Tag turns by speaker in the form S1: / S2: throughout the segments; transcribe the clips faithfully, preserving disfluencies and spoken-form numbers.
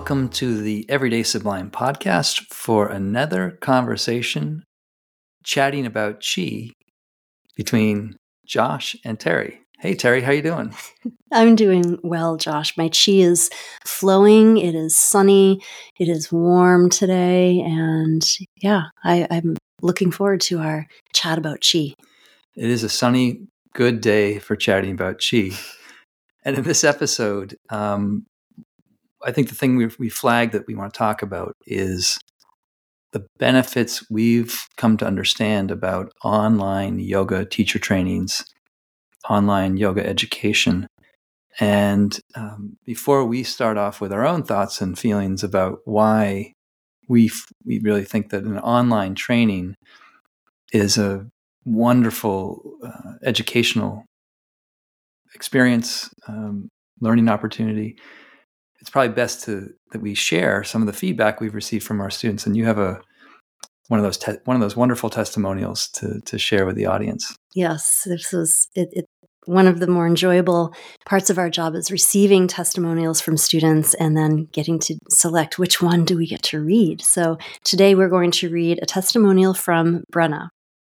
S1: welcome to the Everyday Sublime podcast for another conversation chatting about chi between Josh and Terry. Hey, Terry, how you doing?
S2: I'm doing well, Josh. My chi is flowing. It is sunny. It is warm today. And yeah, I, I'm looking forward to our chat about chi.
S1: It is a sunny, good day for chatting about chi. And in this episode, um, I think the thing we we flagged that we want to talk about is the benefits we've come to understand about online yoga teacher trainings, online yoga education. And um, before we start off with our own thoughts and feelings about why we f- we really think that an online training is a wonderful uh, educational experience, um, learning opportunity, it's probably best to that we share some of the feedback we've received from our students. And you have a one of those te- one of those wonderful testimonials to to share with the audience.
S2: Yes, this was it, it. One of the more enjoyable parts of our job is receiving testimonials from students and then getting to select which one do we get to read. So today we're going to read a testimonial from Brenna.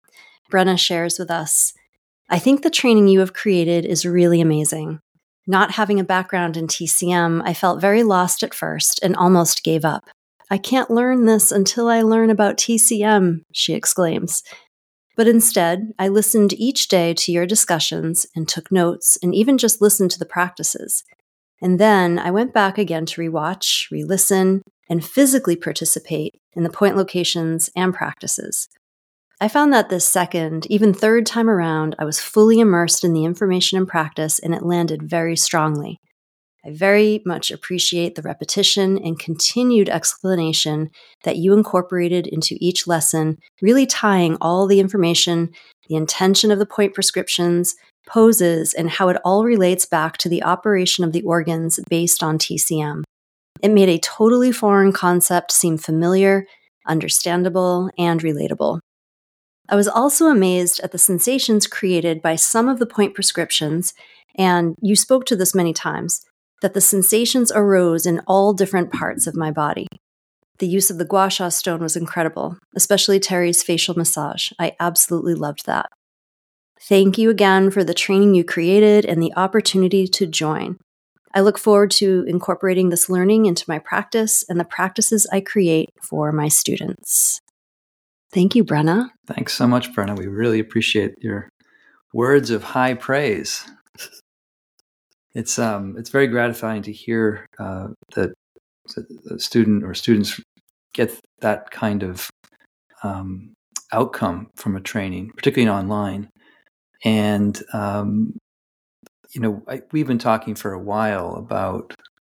S2: Brenna shares with us, I think the training you have created is really amazing. Not having a background in T C M, I felt very lost at first and almost gave up. I can't learn this until I learn about T C M, she exclaims. But instead, I listened each day to your discussions and took notes and even just listened to the practices. And then I went back again to rewatch, re-listen, and physically participate in the point locations and practices. I found that this second, even third time around, I was fully immersed in the information and practice, and it landed very strongly. I very much appreciate the repetition and continued explanation that you incorporated into each lesson, really tying all the information, the intention of the point prescriptions, poses, and how it all relates back to the operation of the organs based on T C M. It made a totally foreign concept seem familiar, understandable, and relatable. I was also amazed at the sensations created by some of the point prescriptions, and you spoke to this many times, that the sensations arose in all different parts of my body. The use of the gua sha stone was incredible, especially Terry's facial massage. I absolutely loved that. Thank you again for the training you created and the opportunity to join. I look forward to incorporating this learning into my practice and the practices I create for my students. Thank you, Brenna.
S1: Thanks so much, Brenna. We really appreciate your words of high praise. It's um it's very gratifying to hear uh, that a student or students get that kind of um, outcome from a training, particularly online. And um, you know, I, we've been talking for a while about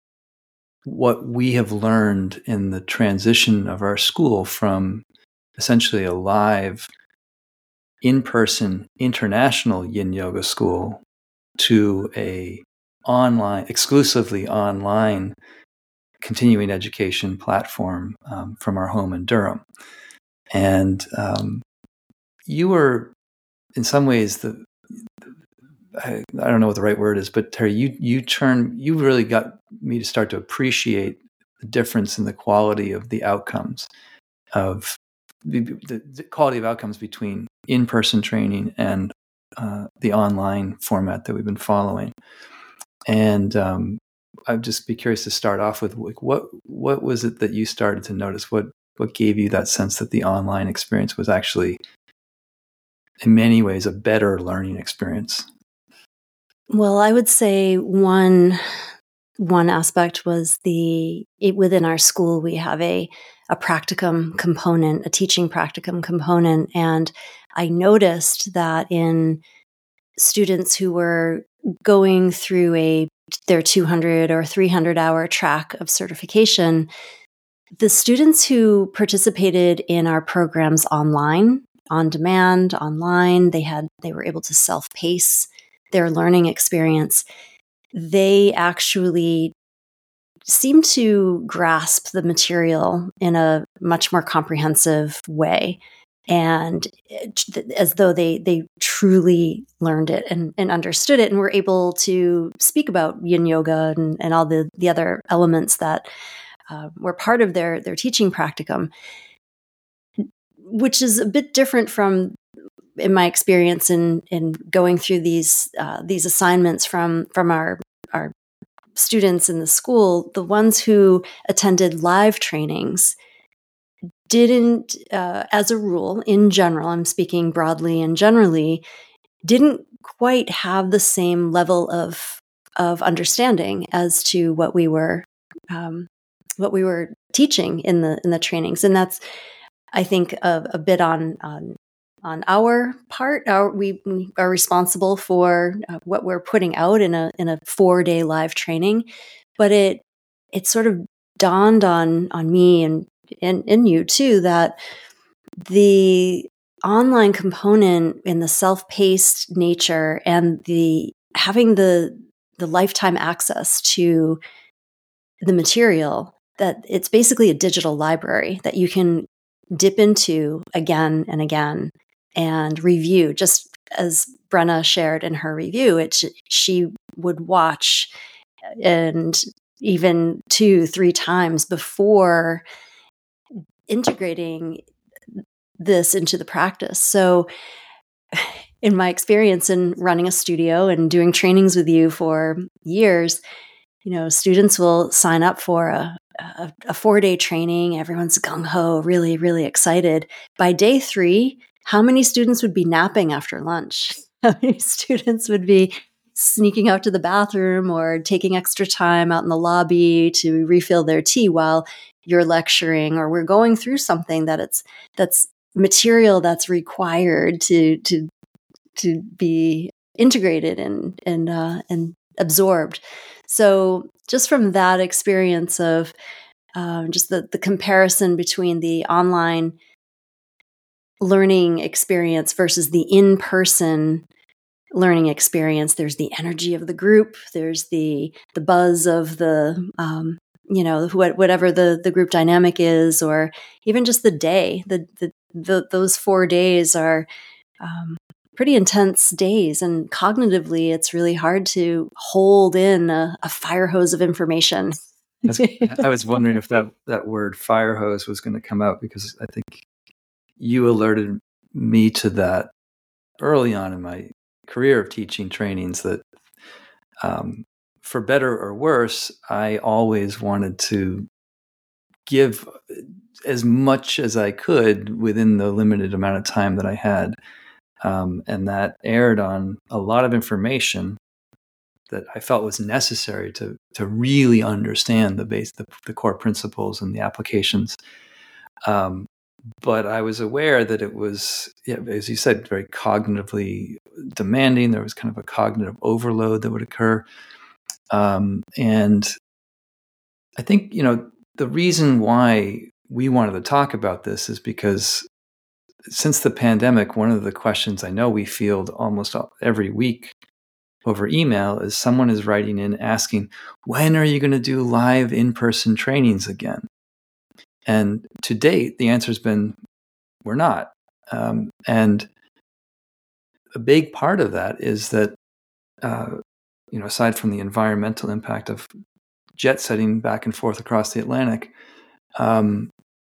S1: what we have learned in the transition of our school from essentially a live, in-person, international yin yoga school to a online, exclusively online continuing education platform um, from our home in Durham. And um, you were, in some ways, the I, I don't know what the right word is, but Terry, you you turn you really got me to start to appreciate the difference in the quality of the outcomes of the, the, the quality of outcomes between in-person training and uh, the online format that we've been following. And um, I'd just be curious to start off with like, what what was it that you started to notice? What what gave you that sense that the online experience was actually, in many ways, a better learning experience?
S2: Well, I would say one one aspect was the it, within our school we have a a practicum component, a teaching practicum component, and I noticed that in students who were going through a their two hundred or three hundred hour track of certification, the students who participated in our programs online, on demand, online, they had they were able to self-pace their learning experience. They actually seem to grasp the material in a much more comprehensive way, and as though they they truly learned it and, and understood it and were able to speak about yin yoga and, and all the, the other elements that uh, were part of their their teaching practicum, which is a bit different from, in my experience in in going through these uh, these assignments from from our our students in the school. The ones who attended live trainings didn't, uh, as a rule, in general, I'm speaking broadly and generally, didn't quite have the same level of of understanding as to what we were um, what we were teaching in the in the trainings, and that's, I think, a, a bit on on on our part. Our, we, we are responsible for uh, what we're putting out in a in a four day live training, but it it sort of dawned on on me and and, and you too that the online component in the self-paced nature and the having the the lifetime access to the material, that it's basically a digital library that you can dip into again and again and review. Just as Brenna shared in her review, it she would watch and even two, three times before integrating this into the practice. So in my experience in running a studio and doing trainings with you for years, you know, students will sign up for a, a, a four-day training. Everyone's gung-ho, really, really excited. By day three, how many students would be napping after lunch? How many students would be sneaking out to the bathroom or taking extra time out in the lobby to refill their tea while you're lecturing, or we're going through something that it's that's material that's required to to to be integrated and and uh, and absorbed. So just from that experience of um, just the the comparison between the online learning experience versus the in-person learning experience, there's the energy of the group, there's the the buzz of the um, you know, wh- whatever the the group dynamic is, or even just the day. The the, the those four days are um, pretty intense days, and cognitively, it's really hard to hold in a, a fire hose of information.
S1: I was wondering if that that word fire hose was going to come out, because I think you alerted me to that early on in my career of teaching trainings, that um, for better or worse, I always wanted to give as much as I could within the limited amount of time that I had. Um, and that aired on a lot of information that I felt was necessary to to really understand the base, the, the core principles and the applications. Um, but I was aware that it was, yeah, as you said, very cognitively demanding. There was kind of a cognitive overload that would occur. Um, and I think, you know, the reason why we wanted to talk about this is because since the pandemic, one of the questions I know we field almost every week over email is someone is writing in asking, when are you going to do live in-person trainings again? And to date, the answer has been, we're not. Um, and a big part of that is that, uh, you know, aside from the environmental impact of jet setting back and forth across the Atlantic, um,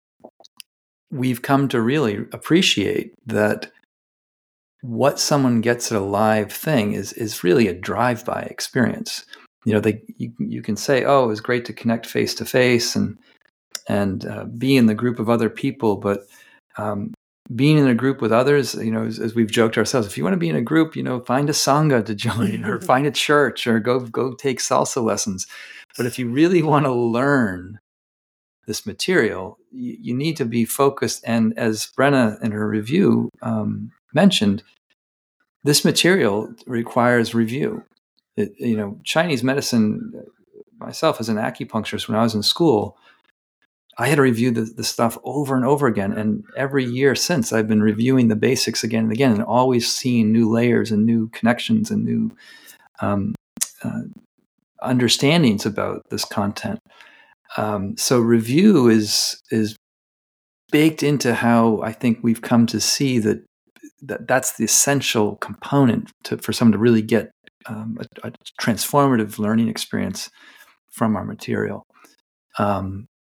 S1: we've come to really appreciate that what someone gets at a live thing is is really a drive-by experience. You know, they you, you can say, "Oh, it was great to connect face to face and and uh, be in the group of other people," but um, being in a group with others, you know, as, as we've joked ourselves, if you want to be in a group, you know, find a sangha to join, or find a church, or go go take salsa lessons. But if you really want to learn this material, you, you need to be focused. And as Brenna in her review um, mentioned, this material requires review. It, you know, Chinese medicine, myself as an acupuncturist, when I was in school, I had to review the, the stuff over and over again. And every year since, I've been reviewing the basics again and again, and always seeing new layers and new connections and new um, uh, understandings about this content. Um, so review is is baked into how I think we've come to see that, that that's the essential component to, for someone to really get um, a, a transformative learning experience from our material. Um,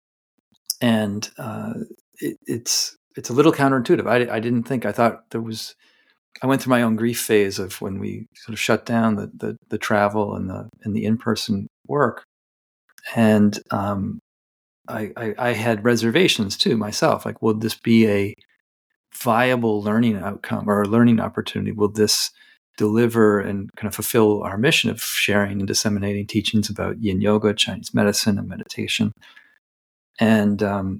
S1: and uh, it, it's it's a little counterintuitive. I, I didn't think I thought there was. I went through my own grief phase of when we sort of shut down the the, the travel and the and the in person work, and um, I, I I had reservations too myself. Like, will this be a viable learning outcome or a learning opportunity? Will this deliver and kind of fulfill our mission of sharing and disseminating teachings about yin yoga, Chinese medicine, and meditation? And um,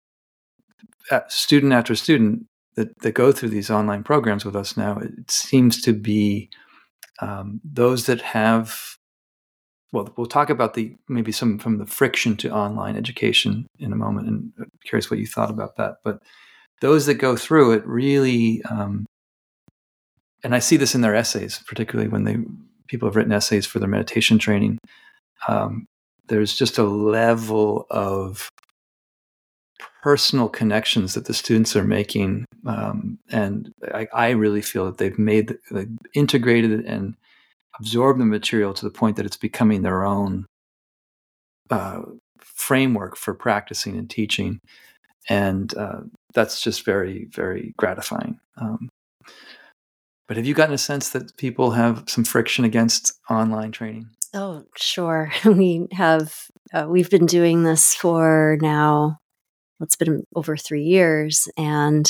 S1: student after student that, that go through these online programs with us now, it seems to be um, those that have, well, we'll talk about the maybe some from the friction to online education in a moment, and I'm curious what you thought about that. But those that go through it really, um, and I see this in their essays, particularly when they people have written essays for their meditation training. Um, there's just a level of personal connections that the students are making, um, and I, I really feel that they've made, like, integrated and absorbed the material to the point that it's becoming their own uh, framework for practicing and teaching, and uh, that's just very, very gratifying. Um, but have you gotten a sense that people have some friction against online training?
S2: Oh, sure. We have. Uh, we've been doing this for now. It's been over three years, and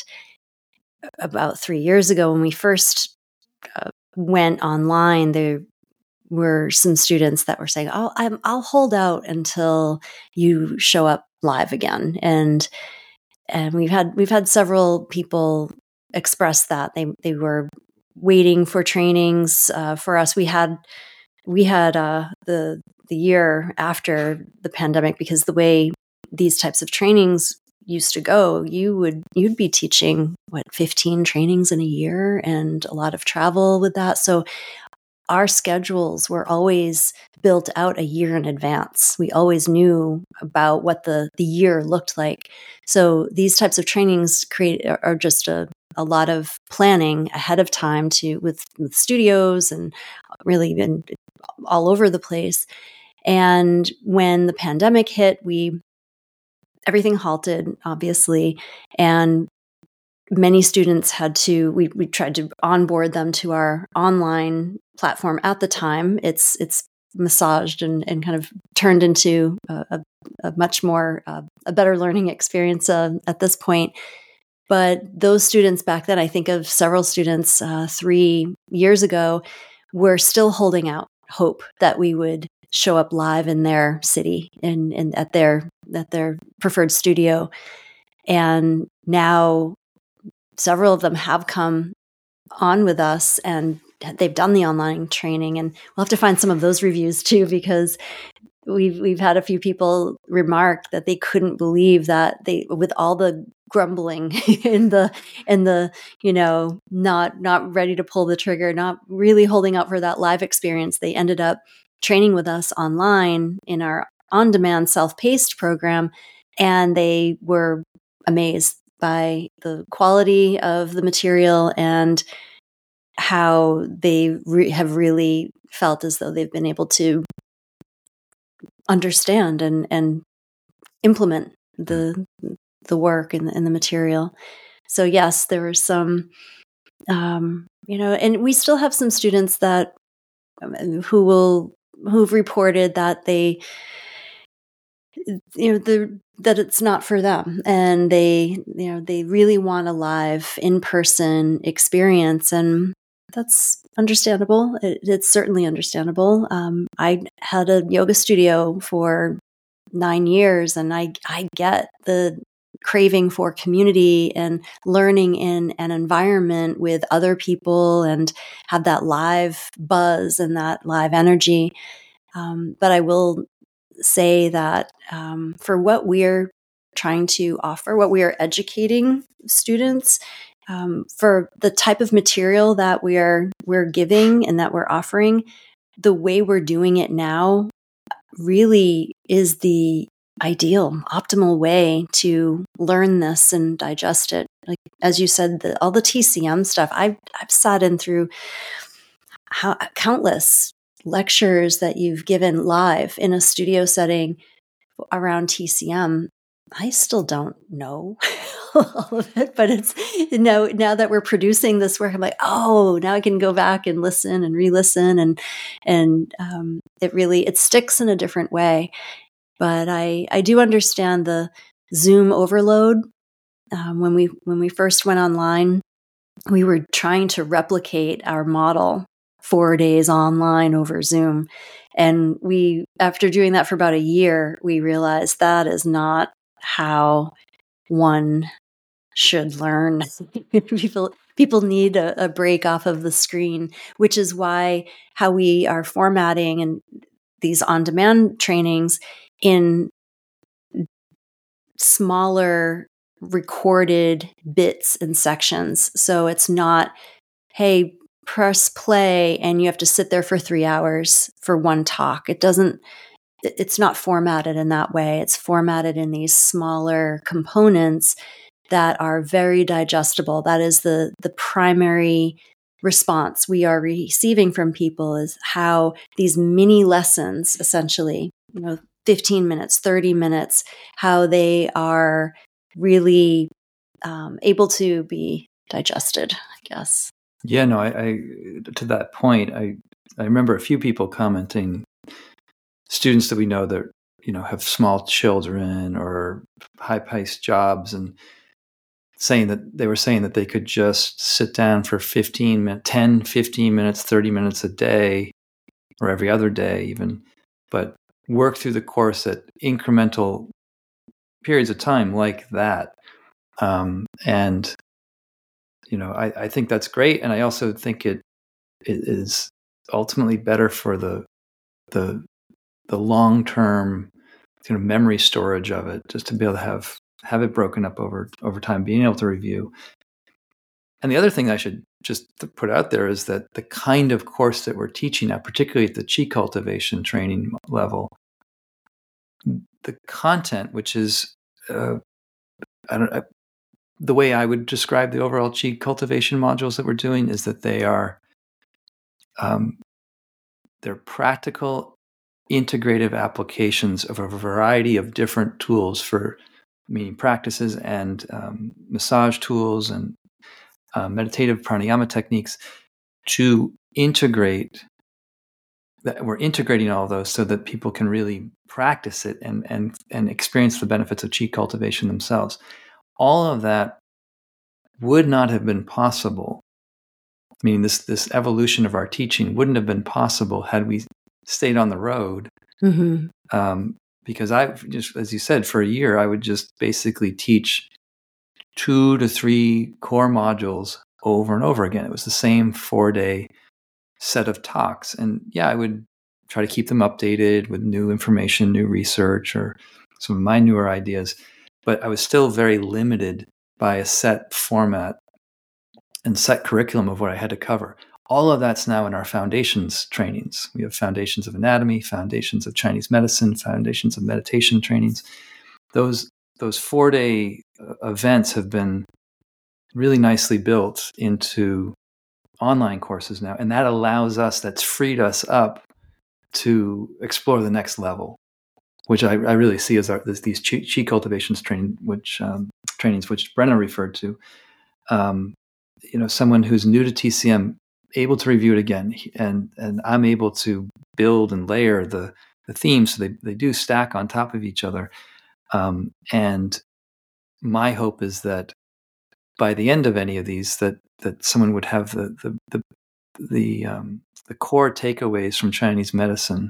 S2: about three years ago, when we first uh, went online, there were some students that were saying, "Oh, I'm, I'll hold out until you show up live again." And and we've had we've had several people express that they they were waiting for trainings uh, for us. We had we had uh, the the year after the pandemic, because the way these types of trainings used to go, you would you'd be teaching what fifteen trainings in a year, and a lot of travel with that. So our schedules were always built out a year in advance. We always knew about what the, the year looked like. So these types of trainings create are just a, a lot of planning ahead of time to with, with studios and really been all over the place. And when the pandemic hit, we everything halted, obviously, and many students had to, we, we tried to onboard them to our online platform at the time. It's it's massaged and, and kind of turned into a, a, a much more, uh, a better learning experience uh, at this point. But those students back then, I think of several students uh, three years ago, were still holding out hope that we would show up live in their city and, and at their at their preferred studio. And now several of them have come on with us and they've done the online training, and we'll have to find some of those reviews too, because we've we've had a few people remark that they couldn't believe that they, with all the grumbling and the and the you know not not ready to pull the trigger, not really holding out for that live experience, they ended up training with us online in our on-demand self-paced program, and they were amazed by the quality of the material and how they re- have really felt as though they've been able to understand and, and implement the the work and the, and the material. So yes, there were some, um, you know, and we still have some students that um, who will who've reported that they, you know, the that it's not for them, and they, you know, they really want a live in person experience, and that's understandable. It, it's certainly understandable. Um, I had a yoga studio for nine years, and I I get the craving for community and learning in an environment with other people and have that live buzz and that live energy. Um, but I will say that um, for what we're trying to offer, what we are educating students, um, for the type of material that we are we're giving and that we're offering, the way we're doing it now really is the ideal, optimal way to learn this and digest it. Like as you said, the, all the T C M stuff, I've I've sat in through how, countless lectures that you've given live in a studio setting around T C M. I still don't know all of it, but it's, you know, now that we're producing this work, I'm like, oh, now I can go back and listen and re-listen, and and um, it really it sticks in a different way. But I I do understand the Zoom overload. Um, when we when we first went online, we were trying to replicate our model four days online over Zoom. And we, after doing that for about a year, we realized that is not how one should learn. people people need a, a break off of the screen, which is why how we are formatting and these on-demand trainings in smaller recorded bits and sections. So it's not, hey, press play and you have to sit there for three hours for one talk. It doesn't, it's not formatted in that way. It's formatted in these smaller components that are very digestible. That is the, the primary response we are receiving from people, is how these mini lessons, essentially, you know, fifteen minutes, thirty minutes, how they are really um, able to be digested, I guess.
S1: Yeah, no, I, I to that point, I I remember a few people commenting, students that we know that, you know, have small children or high-paced jobs, and saying that they were saying that they could just sit down for fifteen minutes, ten, fifteen minutes, thirty minutes a day, or every other day even, but work through the course at incremental periods of time like that. Um, and, you know, I, I think that's great. And I also think it, it is ultimately better for the, the, the long-term kind of memory storage of it, just to be able to have, have it broken up over, over time, being able to review. And the other thing I should just put out there is that the kind of course that we're teaching now, particularly at the Qi cultivation training level, the content, which is, uh, I don't know, the way I would describe the overall Qi cultivation modules that we're doing is that they are, um, they're practical, integrative applications of a variety of different tools for meaning practices and um, massage tools and uh, meditative pranayama techniques to integrate that. We're integrating all of those so that people can really practice it and and and experience the benefits of Qi cultivation themselves. All of that would not have been possible. Meaning this this evolution of our teaching wouldn't have been possible had we stayed on the road.
S2: Mm-hmm.
S1: Um, because I just, as you said, for a year I would just basically teach two to three core modules over and over again. It was the same four day set of talks. And yeah, I would try to keep them updated with new information, new research, or some of my newer ideas. But I was still very limited by a set format and set curriculum of what I had to cover. All of that's now in our foundations trainings. We have foundations of anatomy, foundations of Chinese medicine, foundations of meditation trainings. Those those four-day uh, events have been really nicely built into online courses now, and that allows us, that's freed us up to explore the next level, which I, I really see as our, this, these Qi, Qi cultivations training, which um, trainings, which Brenna referred to. Um, you know, someone who's new to T C M, able to review it again, and and I'm able to build and layer the the themes, so they they do stack on top of each other. Um, and my hope is that by the end of any of these, that that someone would have the the the the, um, the core takeaways from Chinese medicine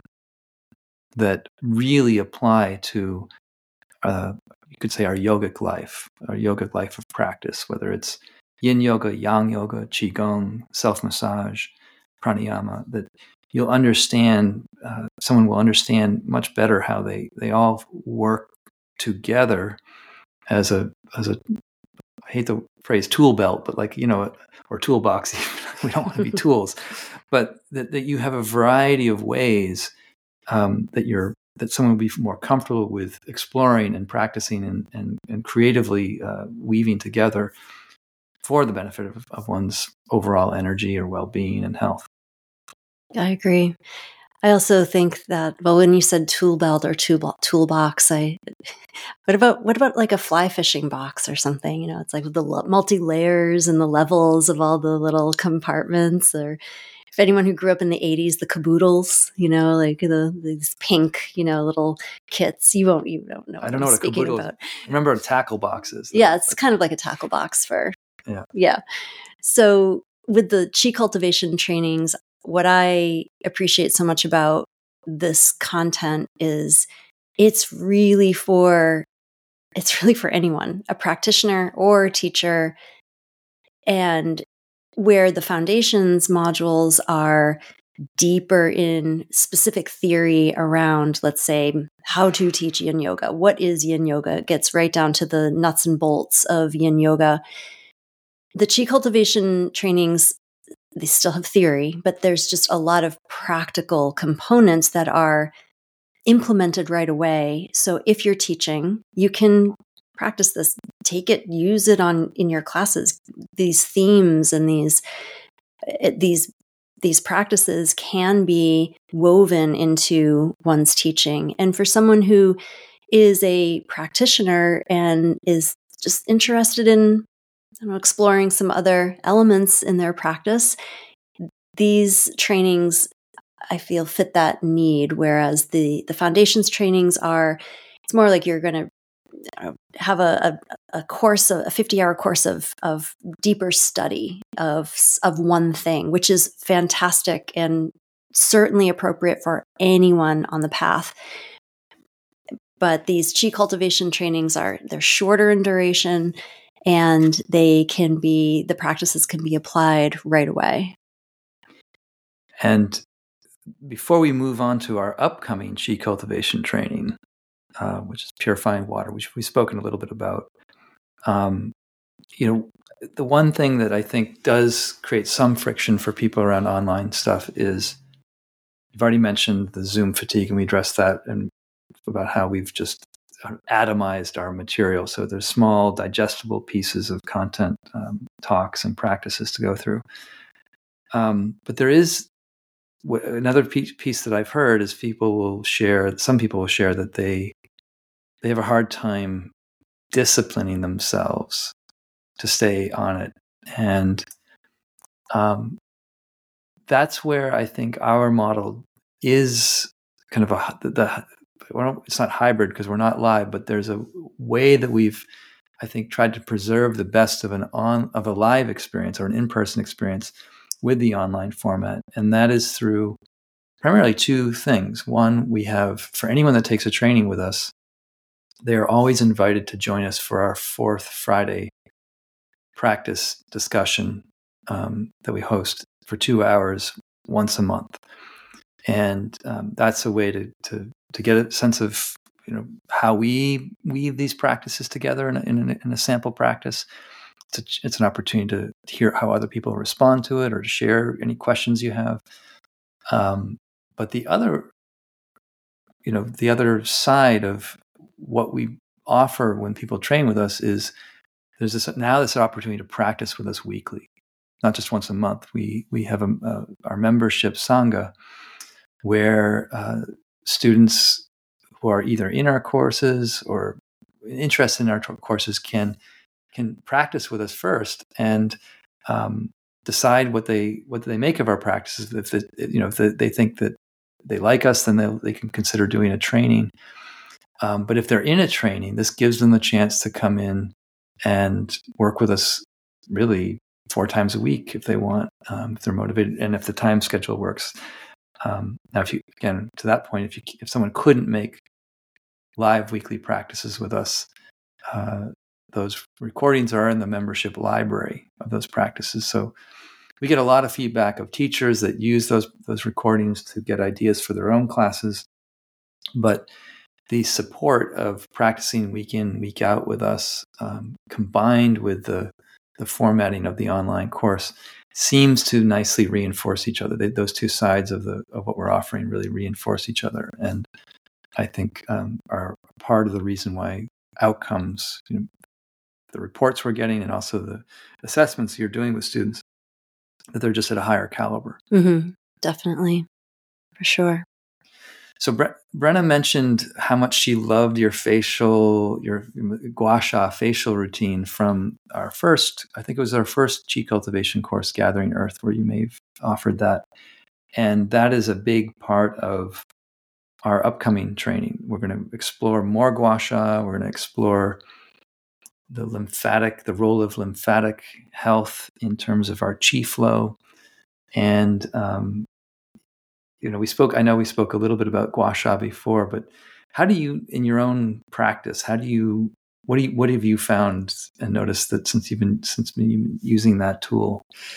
S1: that really apply to, uh, you could say, our yogic life, our yogic life of practice, whether it's yin yoga, yang yoga, qigong, self-massage, pranayama, that you'll understand, uh, someone will understand much better how they, they all work together as a, as a, I hate the phrase tool belt, but like, you know, or toolbox, we don't want to be tools, but that, that you have a variety of ways um, that you're, that someone will be more comfortable with exploring and practicing and, and, and creatively uh, weaving together for the benefit of, of one's overall energy or well-being and health.
S2: I agree. I also think that, well, when you said tool belt or tool toolbox, I what about what about like a fly fishing box or something? You know, it's like with the multi layers and the levels of all the little compartments. Or if anyone who grew up in the eighties, the caboodles, you know, like the these pink, you know, little kits. You won't, you don't know what
S1: I don't
S2: I'm
S1: know what a
S2: speaking
S1: caboodle
S2: about.
S1: is. Remember tackle boxes? Though.
S2: Yeah, it's kind of like a tackle box for
S1: yeah,
S2: yeah. So with the chi cultivation trainings, what I appreciate so much about this content is it's really for it's really for anyone, a practitioner or a teacher, and where the foundations modules are deeper in specific theory around, let's say, how to teach yin yoga. What is yin yoga? It gets right down to the nuts and bolts of yin yoga. The chi cultivation trainings, they still have theory, but there's just a lot of practical components that are implemented right away. So if you're teaching, you can practice this, take it, use it on in your classes. These themes and these these these practices can be woven into one's teaching. And for someone who is a practitioner and is just interested in I don't know, exploring some other elements in their practice, these trainings, I feel, fit that need. Whereas the the foundations trainings are, it's more like you're going to have a, a, a course, a fifty hour course of of deeper study of of one thing, which is fantastic and certainly appropriate for anyone on the path. But these chi cultivation trainings are they're shorter in duration, and they can be the practices can be applied right away.
S1: And before we move on to our upcoming chi cultivation training, uh, which is purifying water, which we've spoken a little bit about, um, you know, the one thing that I think does create some friction for people around online stuff is you've already mentioned the Zoom fatigue, and we addressed that and about how we've just atomized our material. So there's small, digestible pieces of content, um, talks and practices to go through. Um, but there is w- another piece, piece that I've heard is people will share, some people will share that they they have a hard time disciplining themselves to stay on it. And um, that's where I think our model is kind of a, the, the well, it's not hybrid because we're not live, but there's a way that we've, I think, tried to preserve the best of an on of a live experience or an in-person experience with the online format. And that is through primarily two things. One, we have, for anyone that takes a training with us, they are always invited to join us for our fourth Friday practice discussion um, that we host for two hours once a month. And um, that's a way to, to to get a sense of, you know, how we weave these practices together in a, in a, in a sample practice. It's, a, it's an opportunity to hear how other people respond to it or to share any questions you have. Um, but the other, you know, the other side of what we offer when people train with us is there's this now this opportunity to practice with us weekly, not just once a month. We we have a, uh, our membership Sangha, where uh, students who are either in our courses or interested in our courses can can practice with us first and um, decide what they what they make of our practices. If they, you know if they, they think that they like us, then they they can consider doing a training. Um, but if they're in a training, this gives them the chance to come in and work with us really four times a week if they want, um, if they're motivated, and if the time schedule works. Um, now, if you, again, to that point, if you, if someone couldn't make live weekly practices with us, uh, those recordings are in the membership library of those practices. So we get a lot of feedback of teachers that use those those recordings to get ideas for their own classes. But the support of practicing week in, week out with us, um, combined with the the formatting of the online course, seems to nicely reinforce each other. They, those two sides of the of what we're offering really reinforce each other, and I think um, are part of the reason why outcomes, you know, the reports we're getting, and also the assessments you're doing with students, that they're just at a higher caliber.
S2: Mm-hmm. Definitely, for sure.
S1: So Bre- Brenna mentioned how much she loved your facial, your gua sha facial routine from our first, I think it was our first Qi cultivation course, Gathering Earth, where you may have offered that. And that is a big part of our upcoming training. We're going to explore more gua sha. We're going to explore the lymphatic, the role of lymphatic health in terms of our Qi flow. And, um, you know, we spoke, I know we spoke a little bit about gua sha before, but how do you, in your own practice, how do you, what do you, what have you found and noticed that since you've been, since you've been using that tool?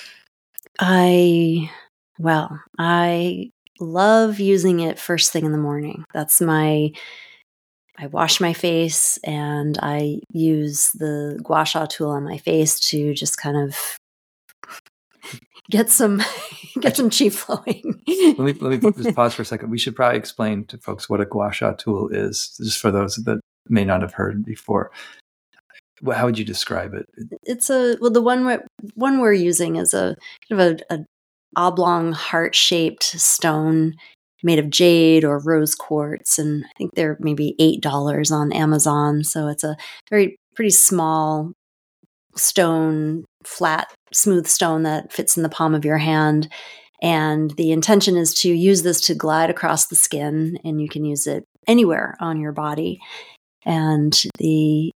S2: I, well, I love using it first thing in the morning. That's my, I wash my face and I use the gua sha tool on my face to just kind of get some get some Qi flowing.
S1: let me let me just pause for a second. We should probably explain to folks what a gua sha tool is, just for those that may not have heard before. How would you describe it?
S2: It's a well, the one we're, one we're using is a kind of a, a oblong heart shaped stone made of jade or rose quartz, and I think they're maybe eight dollars on Amazon. So it's a very pretty small stone, flat, smooth stone that fits in the palm of your hand. And the intention is to use this to glide across the skin, and you can use it anywhere on your body. And the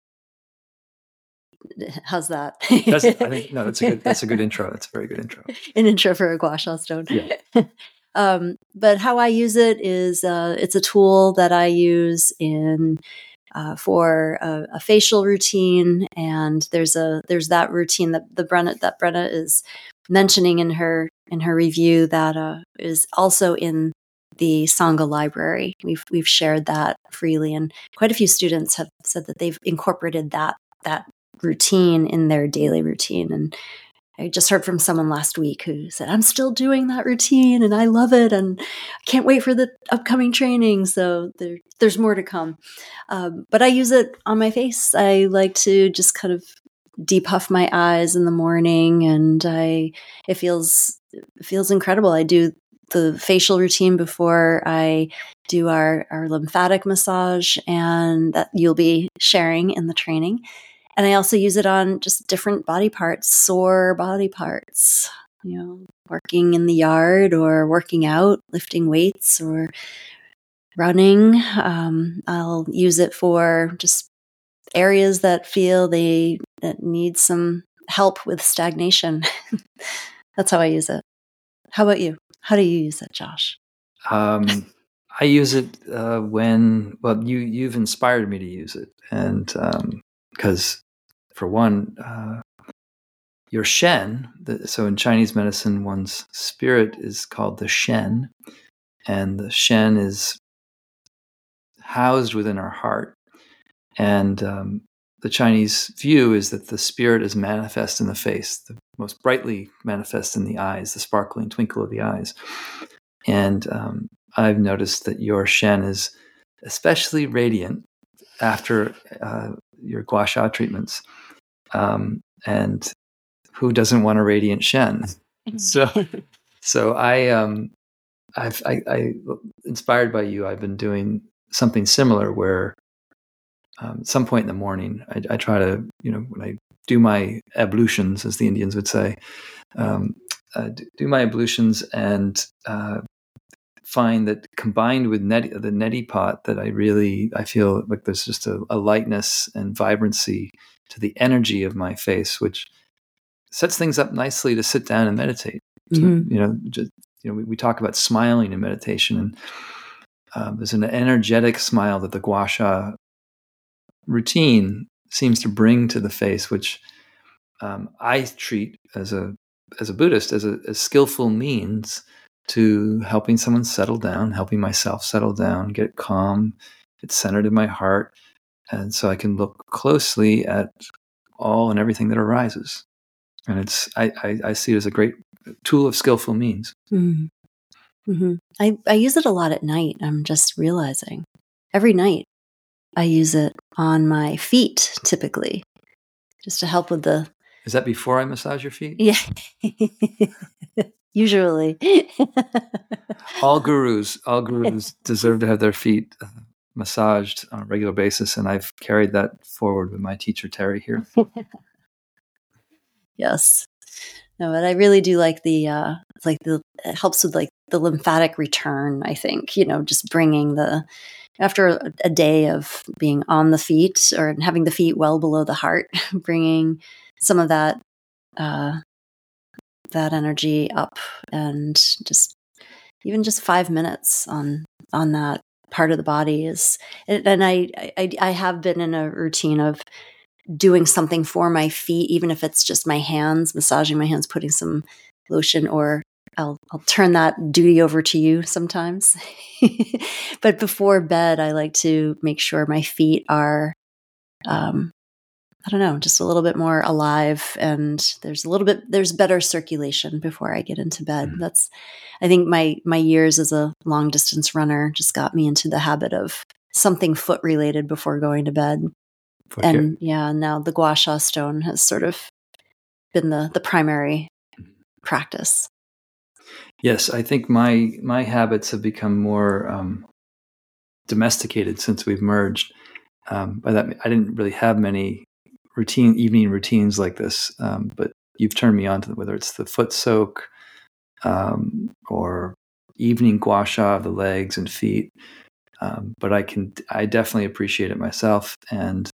S2: how's that?
S1: That's, I think no, that's a good that's a good intro. That's a very good intro.
S2: An intro for a gua sha stone.
S1: Yeah.
S2: um, but how I use it is uh, it's a tool that I use in uh, for a, a facial routine, and there's a there's that routine that the Brenna that Brenna is mentioning in her in her review that uh, is also in the Sangha library. We've we've shared that freely, and quite a few students have said that they've incorporated that that routine in their daily routine. And I just heard from someone last week who said, I'm still doing that routine and I love it and I can't wait for the upcoming training. So there, there's more to come. Um, but I use it on my face. I like to just kind of depuff my eyes in the morning, and I it feels it feels incredible. I do the facial routine before I do our, our lymphatic massage, and that you'll be sharing in the training. And I also use it on just different body parts, sore body parts, you know, working in the yard or working out, lifting weights or running. Um, I'll use it for just areas that feel they that need some help with stagnation. That's how I use it. How about you? How do you use it, Josh?
S1: Um, I use it uh, when, well, you, you've inspired me to use it. And because um, for one, uh, your Shen, the, so in Chinese medicine, one's spirit is called the Shen, and the Shen is housed within our heart. And um, the Chinese view is that the spirit is manifest in the face, the most brightly manifest in the eyes, the sparkling twinkle of the eyes. And um, I've noticed that your Shen is especially radiant after uh, your gua sha treatments. Um, and who doesn't want a radiant Shen? So, so I, um, I've, I, I, inspired by you, I've been doing something similar where um, at some point in the morning, I, I try to, you know, when I do my ablutions, as the Indians would say, um, uh, do my ablutions and uh, find that combined with neti, the neti pot, that I really, I feel like there's just a, a lightness and vibrancy to the energy of my face, which sets things up nicely to sit down and meditate. Mm-hmm. So, you know, just, you know, we, we talk about smiling in meditation, and um, there's an energetic smile that the gua sha routine seems to bring to the face, which um, I treat as a as a Buddhist as a as skillful means to helping someone settle down, helping myself settle down, get calm, get centered in my heart, and so I can look closely at all and everything that arises. And it's I, I, I see it as a great tool of skillful means.
S2: Mm-hmm. Mm-hmm. I, I use it a lot at night. I'm just realizing every night I use it on my feet, typically, just to help with the...
S1: Is that before I massage your feet?
S2: Yeah. Usually.
S1: all gurus, all gurus deserve to have their feet uh, massaged on a regular basis, and I've carried that forward with my teacher Terry here.
S2: Yes. No, but I really do like the, uh, it's like the, it helps with like the lymphatic return, I think, you know, just bringing the, after a, a day of being on the feet or having the feet well below the heart, bringing some of that, uh, that energy up, and just even just five minutes on, on that part of the body is, and, and I, I, I have been in a routine of doing something for my feet, even if it's just my hands, massaging my hands, putting some lotion, or I'll, I'll turn that duty over to you sometimes. But before bed, I like to make sure my feet are, um, I don't know, just a little bit more alive, and there's a little bit, there's better circulation before I get into bed. Mm-hmm. That's, I think my, my years as a long distance runner just got me into the habit of something foot related before going to bed. Foot and care. Yeah, now the Gua Sha stone has sort of been the, the primary practice.
S1: Yes, I think my my habits have become more um, domesticated since we've merged. Um, by that, I didn't really have many routine evening routines like this, um, but you've turned me on to whether it's the foot soak um, or evening gua sha of the legs and feet. Um, but I can, I definitely appreciate it myself. And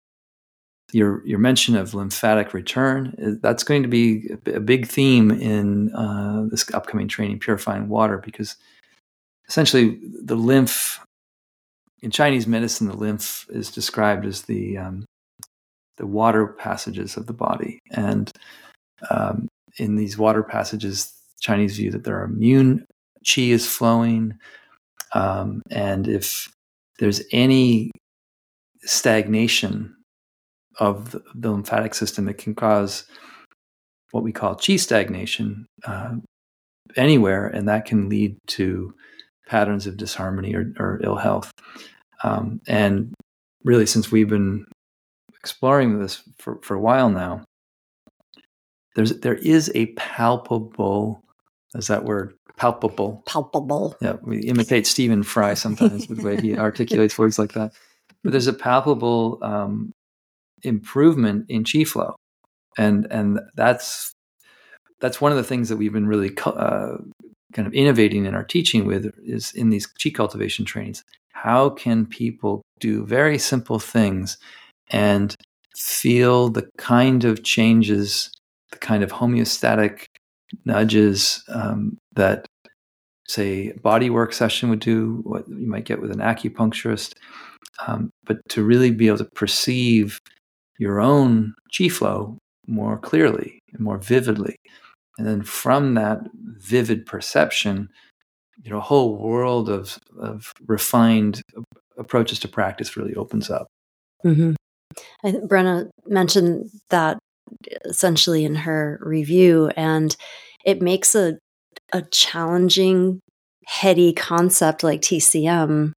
S1: your your mention of lymphatic return, that's going to be a big theme in uh, this upcoming training, Purifying Water, because essentially the lymph, in Chinese medicine, the lymph is described as the um, the water passages of the body. And um, in these water passages, Chinese view that their immune qi is flowing. Um, and if there's any stagnation of the, the lymphatic system, it can cause what we call qi stagnation uh, anywhere, and that can lead to patterns of disharmony or, or ill health. Um, and really, since we've been exploring this for, for a while now, there's there is a palpable, is that word, palpable?
S2: Palpable.
S1: Yeah, we imitate Stephen Fry sometimes with the way he articulates words like that. But there's a palpable um, improvement in qi flow, and and that's that's one of the things that we've been really uh, kind of innovating in our teaching with, is in these qi cultivation trainings. How can people do very simple things and feel the kind of changes, the kind of homeostatic nudges um, that, say, a body work session would do, what you might get with an acupuncturist, um, but to really be able to perceive your own qi flow more clearly and more vividly. And then from that vivid perception, you know, a whole world of, of refined approaches to practice really opens up.
S2: Mm-hmm. I think Brenna mentioned that essentially in her review, and it makes a a challenging, heady concept like T C M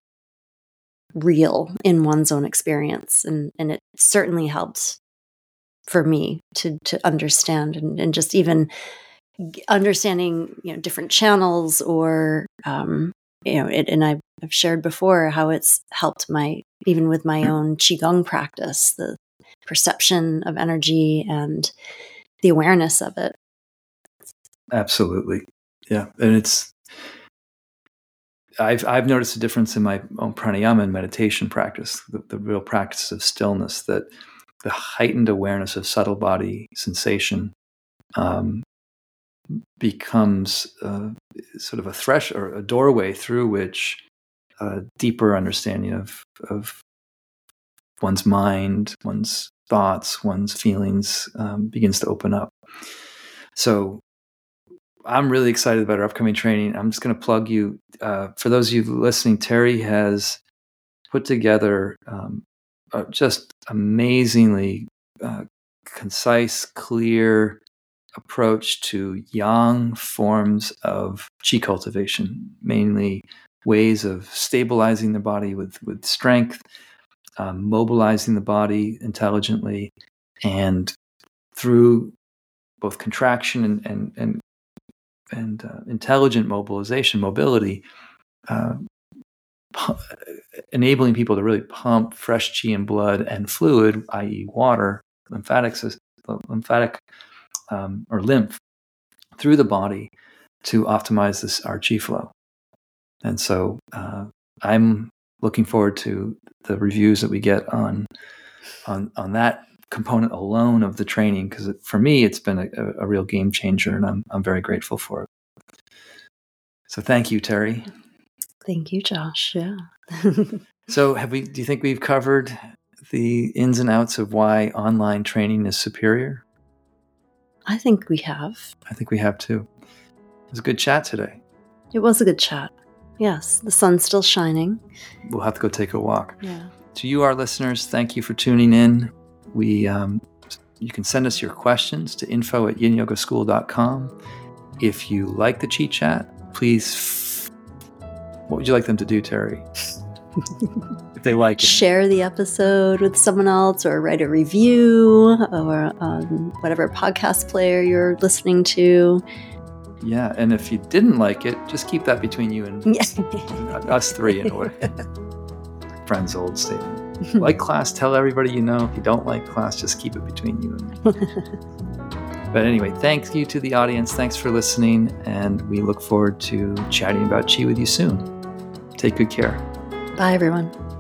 S2: real in one's own experience, and and it certainly helped for me to to understand, and, and just even understanding, you know, different channels, or um, you know, it, and I've, I've shared before how it's helped my, even with my own qigong practice, the perception of energy and the awareness of it.
S1: Absolutely, yeah, and it's. I've I've noticed a difference in my own pranayama and meditation practice, the, the real practice of stillness, that the heightened awareness of subtle body sensation um, becomes uh, sort of a thresh or a doorway through which a deeper understanding of of one's mind, one's thoughts, one's feelings um, begins to open up. So I'm really excited about our upcoming training. I'm just going to plug you. Uh, for those of you listening, Terry has put together um, uh, just amazingly uh, concise, clear approach to yang forms of qi cultivation, mainly ways of stabilizing the body with, with strength, um, mobilizing the body intelligently, and through both contraction and, and, and and uh, intelligent mobilization, mobility, uh, pu- enabling people to really pump fresh qi and blood and fluid, that is water, lymphatic system, lymphatic um, or lymph through the body to optimize this our qi flow. And so uh, I'm looking forward to the reviews that we get on on on that component alone of the training, because for me it's been a, a real game changer, and I'm I'm very grateful for it. So thank you, Terry.
S2: Thank you, Josh. Yeah.
S1: So have we? Do you think we've covered the ins and outs of why online training is superior?
S2: I think we have.
S1: I think we have too. It was a good chat today.
S2: It was a good chat. Yes, the sun's still shining.
S1: We'll have to go take a walk.
S2: Yeah.
S1: To you, our listeners, thank you for tuning in. We, um, you can send us your questions to info at yin yoga school dot com. If you like the Chi Chat, please, f- what would you like them to do, Terry? If they like it.
S2: Share the episode with someone else, or write a review, or um, whatever podcast player you're listening to.
S1: Yeah, and if you didn't like it, just keep that between you and us three in a way. Friend's old statement. Like class, tell everybody you know. If you don't like class, just keep it between you and me. But anyway, thank you to the audience. Thanks for listening, and we look forward to chatting about Qi with you soon. Take good care.
S2: Bye, everyone.